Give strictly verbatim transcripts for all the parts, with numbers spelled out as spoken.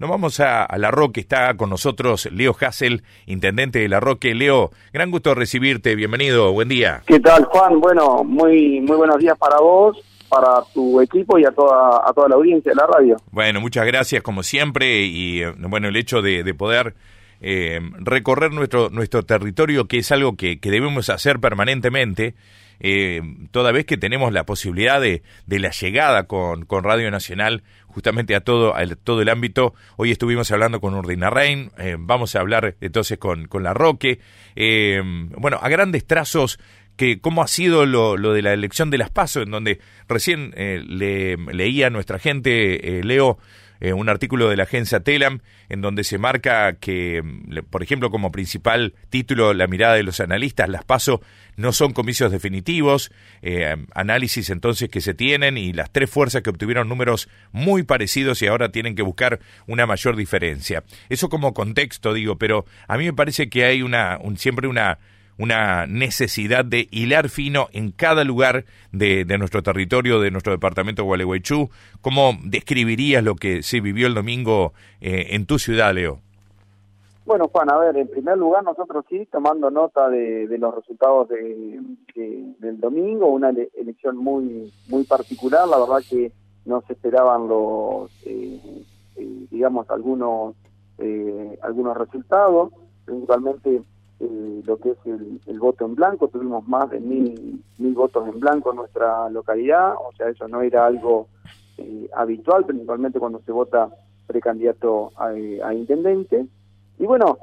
nos vamos a, a La Roque. Está con nosotros Leo Hassel, intendente de La Roque. Leo, gran gusto recibirte, bienvenido, buen día. ¿Qué tal, Juan? Bueno, muy muy buenos días para vos, para tu equipo y a toda a toda la audiencia de la radio. Bueno, muchas gracias como siempre y bueno, el hecho de, de poder eh, recorrer nuestro nuestro territorio, que es algo que, que debemos hacer permanentemente, eh, toda vez que tenemos la posibilidad de, de la llegada con, con Radio Nacional justamente a todo, a todo el ámbito. Hoy estuvimos hablando con Urdinarrain, eh, vamos a hablar entonces con, con La Roque. Eh, bueno, a grandes trazos, que cómo ha sido lo, lo de la elección de las PASO, en donde recién eh, le, leía a nuestra gente, eh, Leo, eh, un artículo de la agencia Telam, en donde se marca que, por ejemplo, como principal título, la mirada de los analistas, las PASO no son comicios definitivos, eh, análisis entonces que se tienen, y las tres fuerzas que obtuvieron números muy parecidos y ahora tienen que buscar una mayor diferencia. Eso como contexto, digo, pero a mí me parece que hay una un, siempre una una necesidad de hilar fino en cada lugar de, de nuestro territorio, de nuestro departamento de Gualeguaychú. ¿Cómo describirías lo que se vivió el domingo eh, en tu ciudad, Leo? Bueno, Juan, a ver, en primer lugar nosotros sí, tomando nota de, de los resultados de, de, del domingo, una ele- elección muy muy particular, la verdad que no se esperaban los, eh, eh, digamos, algunos eh, algunos resultados, principalmente Eh, lo que es el, el voto en blanco. Tuvimos más de mil, mil votos en blanco en nuestra localidad, o sea, eso no era algo eh, habitual, principalmente cuando se vota precandidato a, a intendente. Y bueno,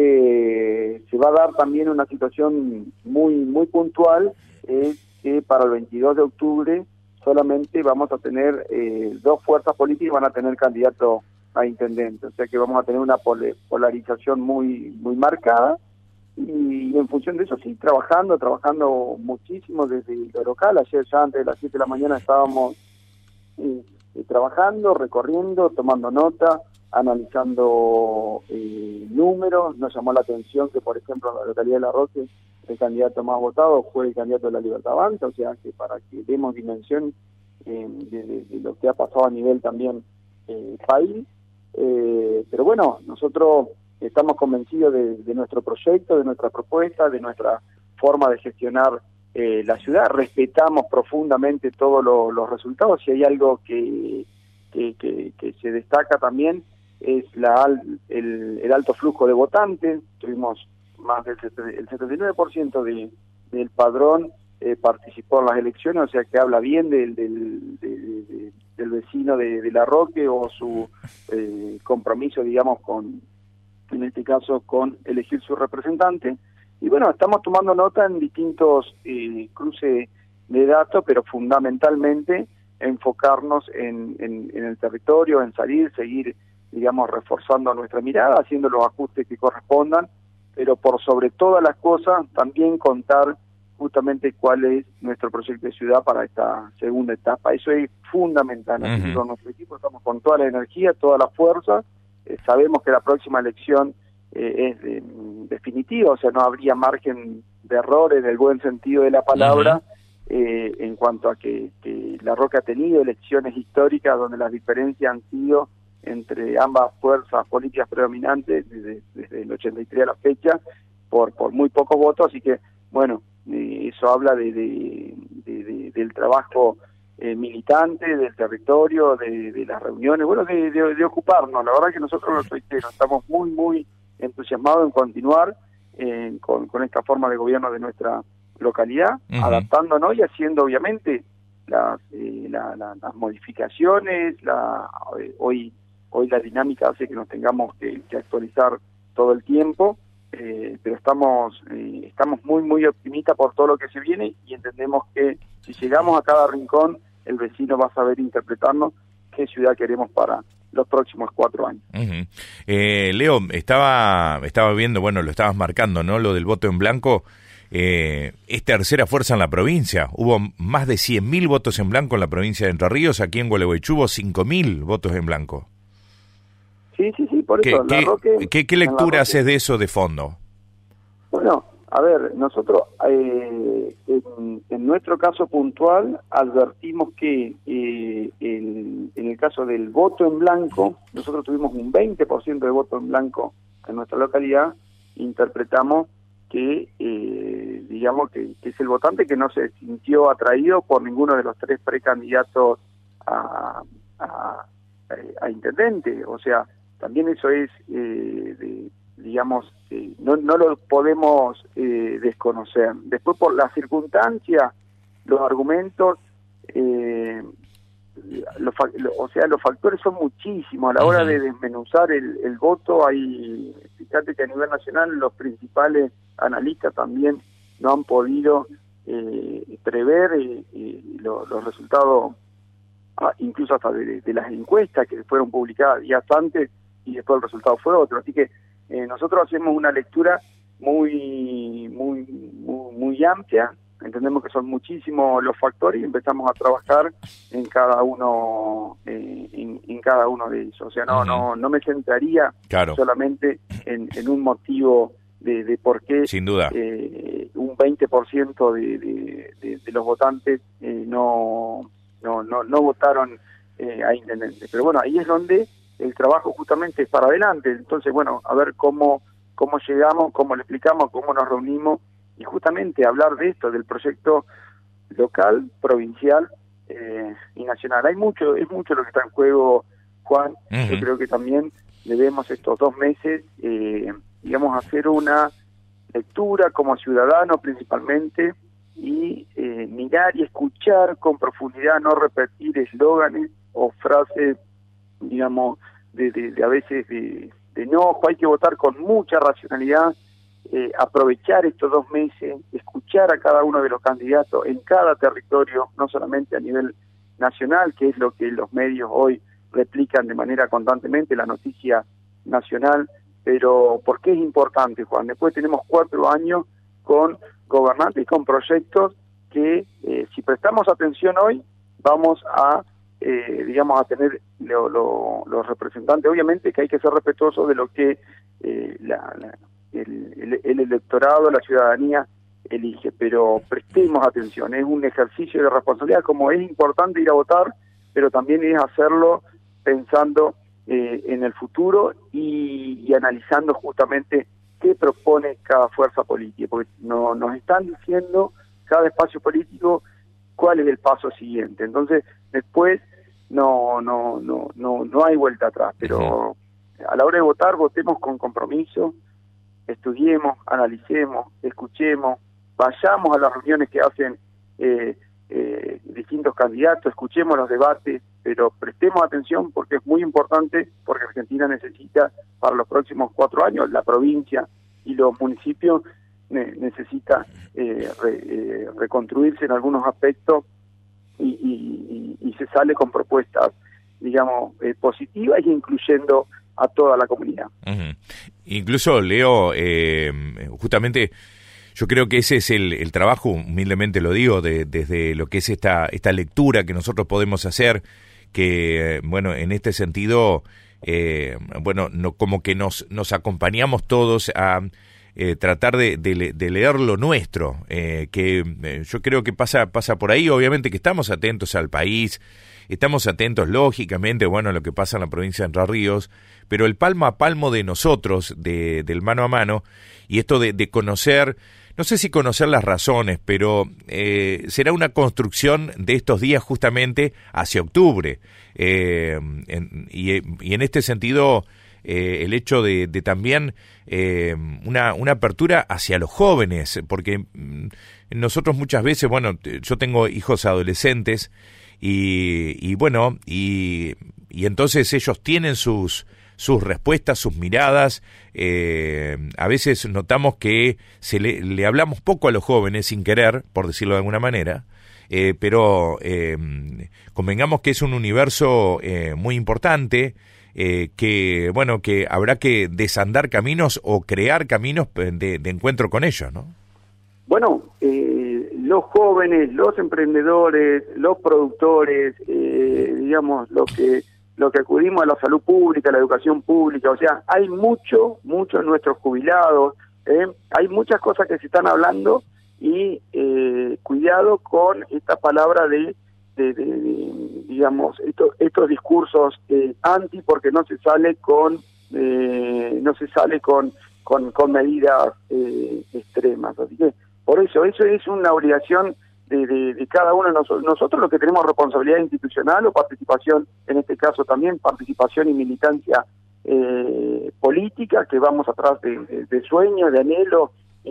eh, se va a dar también una situación muy muy puntual, es eh, que para el veintidós de octubre solamente vamos a tener eh, dos fuerzas políticas van a tener candidato a intendente, o sea que vamos a tener una pol- polarización muy muy marcada. Y en función de eso, sí, trabajando, trabajando muchísimo desde lo local. Ayer ya antes de las siete de la mañana estábamos eh, eh, trabajando, recorriendo, tomando nota, analizando eh, números. Nos llamó la atención que, por ejemplo, en la localidad de La Roque, el candidato más votado fue el candidato de la Libertad Avanza, o sea, que para que demos dimensión eh, de, de, de lo que ha pasado a nivel también eh, país. Eh, pero bueno, nosotros estamos convencidos de, de nuestro proyecto, de nuestra propuesta, de nuestra forma de gestionar eh, la ciudad. Respetamos profundamente todos lo, los resultados. Si hay algo que, que, que, que se destaca también es la el, el alto flujo de votantes. Tuvimos más del el setenta y nueve por ciento de, del padrón eh, participó en las elecciones, o sea que habla bien del, del, de, de, del vecino de, de La Roque o su eh, compromiso, digamos, con en este caso con elegir su representante. Y bueno, estamos tomando nota en distintos eh, cruces de datos, pero fundamentalmente enfocarnos en, en, en el territorio, en salir, seguir, digamos, reforzando nuestra mirada, haciendo los ajustes que correspondan, pero por sobre todas las cosas también contar justamente cuál es nuestro proyecto de ciudad para esta segunda etapa. Eso es fundamental. Uh-huh. Así que con nuestro equipo estamos con toda la energía, toda la fuerza. Eh, sabemos que la próxima elección eh, es de, definitiva, o sea, no habría margen de error en el buen sentido de la palabra. Uh-huh. eh, en cuanto a que, que La Roque ha tenido elecciones históricas donde las diferencias han sido entre ambas fuerzas políticas predominantes desde, desde el ochenta y tres a la fecha por, por muy pocos votos, así que, bueno, eh, eso habla de, de, de, de, del trabajo Eh, militante, del territorio, de, de las reuniones, bueno, de, de, de ocuparnos. La verdad que nosotros los reiteros estamos muy, muy entusiasmados en continuar eh, con, con esta forma de gobierno de nuestra localidad, uh-huh. adaptándonos y haciendo obviamente las, eh, la, la, las modificaciones. La, eh, hoy, hoy la dinámica hace que nos tengamos que, que actualizar todo el tiempo, eh, pero estamos, eh, estamos muy, muy optimistas por todo lo que se viene y entendemos que si llegamos a cada rincón, el vecino va a saber interpretarnos qué ciudad queremos para los próximos cuatro años. Uh-huh. Eh, Leo, estaba estaba viendo, bueno, lo estabas marcando, ¿no? Lo del voto en blanco. Eh, es tercera fuerza en la provincia. Hubo más de cien mil votos en blanco en la provincia de Entre Ríos. Aquí en Gualeguaychú hubo cinco mil votos en blanco. Sí, sí, sí, por eso. ¿Qué, la qué, Roque, ¿qué, qué lectura haces de eso de fondo? Bueno, a ver, nosotros eh, en, en nuestro caso puntual advertimos que eh, el, en el caso del voto en blanco, nosotros tuvimos un veinte por ciento de voto en blanco en nuestra localidad. Interpretamos que, eh, digamos, que, que es el votante que no se sintió atraído por ninguno de los tres precandidatos a, a, a intendente. O sea, también eso es, eh, de, digamos, eh, no, no lo podemos eh, desconocer. Después, por las circunstancias, los argumentos, eh, los, o sea, los factores son muchísimos. A la hora de desmenuzar el, el voto, hay, fíjate que a nivel nacional los principales analistas también no han podido eh, prever eh, eh, lo, los resultados, ah, incluso hasta de, de las encuestas que fueron publicadas días antes y después el resultado fue otro. Así que eh, nosotros hacemos una lectura muy, muy, muy, muy amplia. Entendemos que son muchísimos los factores y empezamos a trabajar en cada uno eh, en, en cada uno de ellos. O sea, no, uh-huh. no, no me centraría claro. solamente en, en un motivo de, de por qué sin duda eh, un veinte por ciento de, de, de, de los votantes eh, no, no, no, no votaron eh, a intendente. Pero bueno, ahí es donde el trabajo justamente es para adelante. Entonces, bueno, a ver cómo, cómo llegamos, cómo le explicamos, cómo nos reunimos y justamente hablar de esto, del proyecto local, provincial eh, y nacional. Hay mucho, es mucho lo que está en juego, Juan. Uh-huh. Yo creo que también debemos estos dos meses, eh, digamos, hacer una lectura como ciudadano principalmente y eh, mirar y escuchar con profundidad, no repetir eslóganes o frases, digamos, de, de, de a veces de, de enojo. Hay que votar con mucha racionalidad. Eh, aprovechar estos dos meses, escuchar a cada uno de los candidatos en cada territorio, no solamente a nivel nacional, que es lo que los medios hoy replican de manera constantemente, la noticia nacional, pero ¿por qué es importante, Juan? Después tenemos cuatro años con gobernantes y con proyectos que, eh, si prestamos atención hoy, vamos a, eh, digamos, a tener lo, lo, los representantes. Obviamente que hay que ser respetuosos de lo que eh, la, la El, el, el electorado, la ciudadanía elige, pero prestemos atención, es un ejercicio de responsabilidad, como es importante ir a votar, pero también es hacerlo pensando eh, en el futuro y, y analizando justamente qué propone cada fuerza política, porque no, nos están diciendo cada espacio político cuál es el paso siguiente. Entonces, después no, no, no, no, no hay vuelta atrás, pero a la hora de votar, votemos con compromiso, estudiemos, analicemos, escuchemos, vayamos a las reuniones que hacen eh, eh, distintos candidatos, escuchemos los debates, pero prestemos atención porque es muy importante, porque Argentina necesita para los próximos cuatro años, la provincia y los municipios ne- necesita eh, re, eh, reconstruirse en algunos aspectos y, y, y, y se sale con propuestas, digamos, eh, positivas y incluyendo a toda la comunidad. Uh-huh. Incluso, Leo, eh, justamente yo creo que ese es el, el trabajo, humildemente lo digo, de, desde lo que es esta, esta lectura que nosotros podemos hacer, que, bueno, en este sentido, eh, bueno, no, como que nos, nos acompañamos todos a eh, tratar de, de, de leer lo nuestro, eh, que eh, yo creo que pasa, pasa por ahí. Obviamente que estamos atentos al país, estamos atentos, lógicamente, bueno, a lo que pasa en la provincia de Entre Ríos, pero el palmo a palmo de nosotros, de, del mano a mano, y esto de, de conocer, no sé si conocer las razones, pero eh, será una construcción de estos días justamente hacia octubre. Eh, en, y, y en este sentido, eh, el hecho de, de también eh, una, una apertura hacia los jóvenes, porque mm, nosotros muchas veces, bueno, yo tengo hijos adolescentes, y, y bueno, y, y entonces ellos tienen sus sus respuestas, sus miradas. Eh, a veces notamos que se le, le hablamos poco a los jóvenes sin querer, por decirlo de alguna manera, eh, pero eh, convengamos que es un universo eh, muy importante, eh, que bueno, que habrá que desandar caminos o crear caminos de, de encuentro con ellos, ¿no? Bueno, eh, los jóvenes, los emprendedores, los productores, eh, digamos, lo que lo que acudimos a la salud pública, a la educación pública, o sea, hay mucho, mucho en nuestros jubilados, ¿eh? Hay muchas cosas que se están hablando y eh, cuidado con esta palabra de, de, de, de digamos, esto, estos discursos eh, anti, porque no se sale con, eh, no se sale con, con, con medidas eh, extremas. Así que, por eso, eso es una obligación de, de, de cada uno de nosotros. Nosotros los que tenemos responsabilidad institucional o participación, en este caso también participación y militancia eh, política, que vamos atrás de, de, de sueños, de anhelos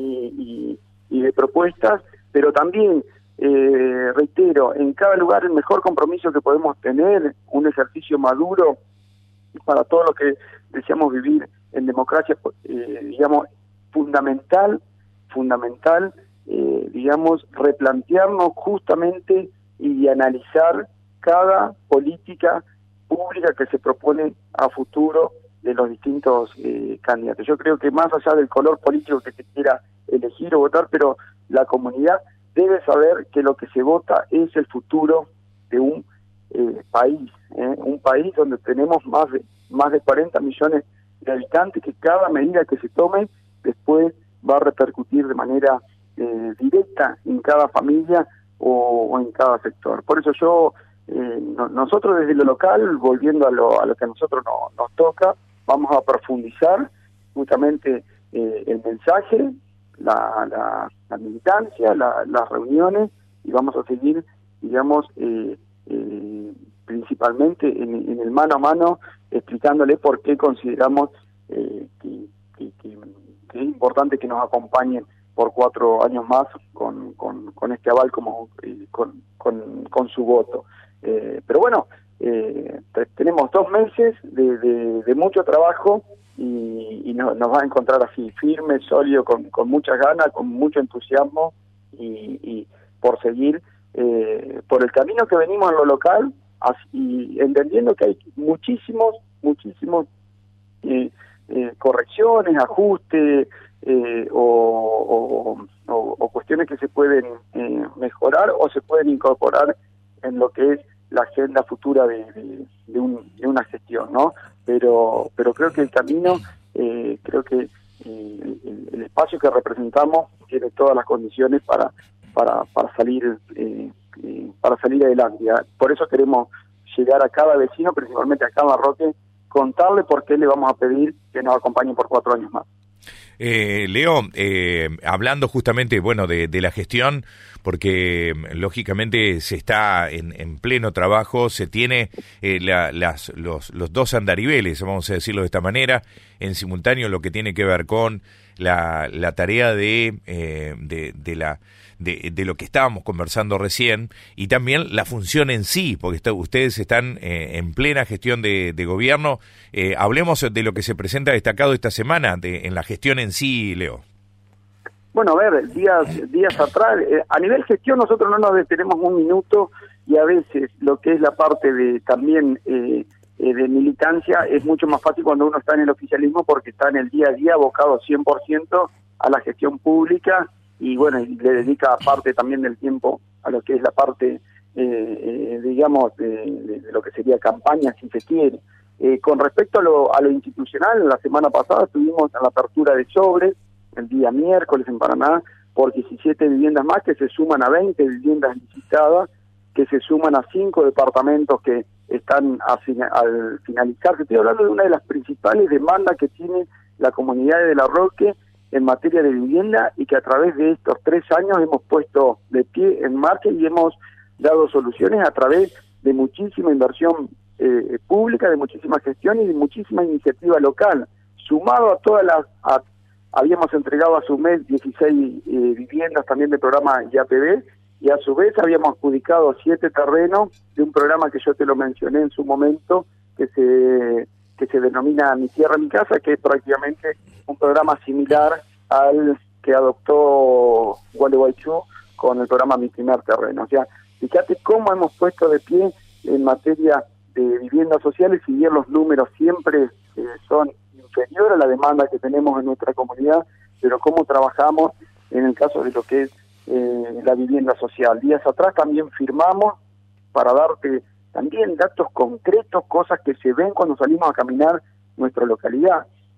y, y, y de propuestas, pero también, eh, reitero, en cada lugar el mejor compromiso que podemos tener, un ejercicio maduro para todo lo que deseamos vivir en democracia, eh, digamos, fundamental, fundamental, eh, digamos, replantearnos justamente y analizar cada política pública que se propone a futuro de los distintos eh, candidatos. Yo creo que más allá del color político que se quiera elegir o votar, pero la comunidad debe saber que lo que se vota es el futuro de un eh, país, ¿eh? un país donde tenemos más de más de cuarenta millones de habitantes, que cada medida que se tome después va a repercutir de manera eh, directa en cada familia o, o en cada sector. Por eso yo, eh, no, nosotros desde lo local, volviendo a lo, a lo que a nosotros no, nos toca, vamos a profundizar justamente eh, el mensaje, la, la, la militancia, la, las reuniones, y vamos a seguir, digamos, eh, eh, principalmente en, en el mano a mano, explicándole por qué consideramos eh, que, que, que, que es importante que nos acompañen por cuatro años más con, con, con este aval, como eh, con, con, con su voto. Eh, pero bueno, eh, tenemos dos meses de, de, de mucho trabajo y, y no, nos va a encontrar así, firme, sólido, con, con muchas ganas, con mucho entusiasmo y, y por seguir eh, por el camino que venimos en lo local, así, entendiendo que hay muchísimos, muchísimos eh, eh, correcciones, ajustes eh, o, o, o, o cuestiones que se pueden eh, mejorar o se pueden incorporar en lo que es la agenda futura de, de, de, un, de una gestión, ¿no? Pero, pero creo que el camino, eh, creo que eh, el, el espacio que representamos tiene todas las condiciones para para para salir eh, eh, para salir adelante. ¿Ya? Por eso queremos llegar a cada vecino, principalmente a cada Roque, contarle por qué le vamos a pedir que nos acompañen por cuatro años más. Eh, Leo, eh, hablando justamente, bueno, de, de la gestión, porque lógicamente se está en, en pleno trabajo, se tiene eh, la, las, los, los dos andariveles, vamos a decirlo de esta manera, en simultáneo lo que tiene que ver con la, la tarea de, eh, de, de la De, de lo que estábamos conversando recién, y también la función en sí, porque está, ustedes están eh, en plena gestión de, de gobierno. Eh, hablemos de lo que se presenta destacado esta semana de, en la gestión en sí, Leo. Bueno, a ver, días días atrás, eh, a nivel gestión nosotros no nos detenemos un minuto, y a veces lo que es la parte de también eh, eh, de militancia es mucho más fácil cuando uno está en el oficialismo, porque está en el día a día abocado cien por ciento a la gestión pública, y bueno, y le dedica parte también del tiempo a lo que es la parte, eh, eh, digamos, de, de, de lo que sería campaña, si se quiere. Eh, con respecto a lo, a lo institucional, la semana pasada estuvimos en la apertura de sobres, el día miércoles en Paraná, por diecisiete viviendas más, que se suman a veinte viviendas licitadas, que se suman a cinco departamentos que están a, al finalizar. Estoy hablando de una de las principales demandas que tiene la comunidad de La Roque en materia de vivienda, y que a través de estos tres años hemos puesto de pie en marcha y hemos dado soluciones a través de muchísima inversión eh, pública, de muchísima gestión y de muchísima iniciativa local. Sumado a todas las... A, habíamos entregado a su mes dieciséis eh, viviendas también del programa Y A P B, y a su vez habíamos adjudicado siete terrenos de un programa que yo te lo mencioné en su momento, que se... que se denomina Mi Tierra, Mi Casa, que es prácticamente un programa similar al que adoptó Gualeguaychú con el programa Mi Primer Terreno. O sea, fíjate cómo hemos puesto de pie en materia de viviendas sociales, si bien los números siempre eh, son inferiores a la demanda que tenemos en nuestra comunidad, pero cómo trabajamos en el caso de lo que es eh, la vivienda social. Días atrás también firmamos, para darte también datos concretos, cosas que se ven cuando salimos a caminar nuestra localidad.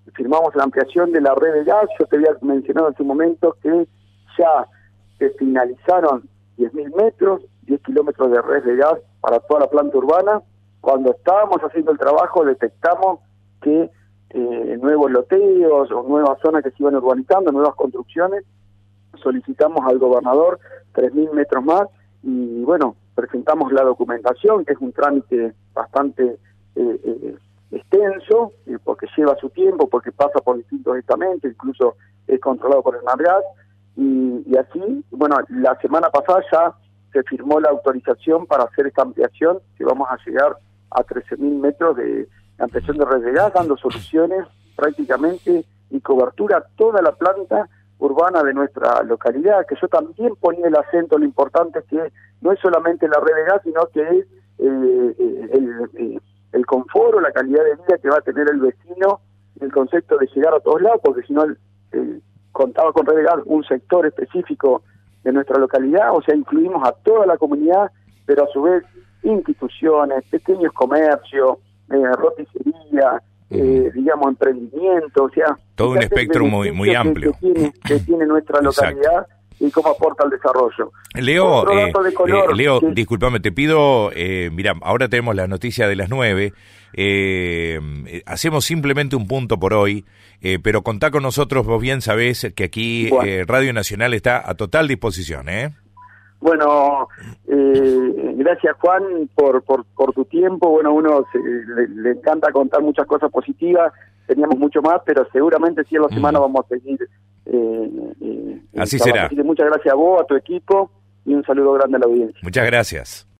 firmamos la ampliación de la red de gas. Yo te había mencionado hace un momento que ya se finalizaron diez mil metros, diez kilómetros de red de gas para toda la planta urbana. Cuando estábamos haciendo el trabajo detectamos que eh, nuevos loteos o nuevas zonas que se iban urbanizando, nuevas construcciones, solicitamos al gobernador tres mil metros más y bueno, presentamos la documentación, que es un trámite bastante eh, eh, extenso, eh, porque lleva su tiempo, porque pasa por distintos estamentos, incluso es controlado por el NABGAS, y, y así, bueno, la semana pasada ya se firmó la autorización para hacer esta ampliación, que vamos a llegar a trece mil metros de ampliación de red de gas, dando soluciones prácticamente y cobertura a toda la planta urbana de nuestra localidad, que yo también ponía el acento, lo importante es que no es solamente la red de gas, sino que es eh, el, el, el confort o la calidad de vida que va a tener el vecino, el concepto de llegar a todos lados, porque si no, eh, contaba con red de gas un sector específico de nuestra localidad, o sea, incluimos a toda la comunidad, pero a su vez instituciones, pequeños comercios, eh, roticería, Eh, digamos, emprendimiento, o sea... Todo un espectro muy muy amplio. Que, que, tiene, que tiene nuestra localidad. Exacto. Y cómo aporta al desarrollo. Leo, eh, color, eh, Leo, que... discúlpame, te pido, eh, mira, ahora tenemos la noticia de las nueve, eh, hacemos simplemente un punto por hoy, eh, pero contá con nosotros, vos bien sabés que aquí bueno. eh, Radio Nacional está a total disposición, ¿eh? Bueno, eh, gracias Juan por, por por tu tiempo. Bueno, uno se, le, le encanta contar muchas cosas positivas, teníamos mucho más, pero seguramente sí en la semana mm. vamos a seguir. Eh, eh, Así será. Así que muchas gracias a vos, a tu equipo, y un saludo grande a la audiencia. Muchas gracias.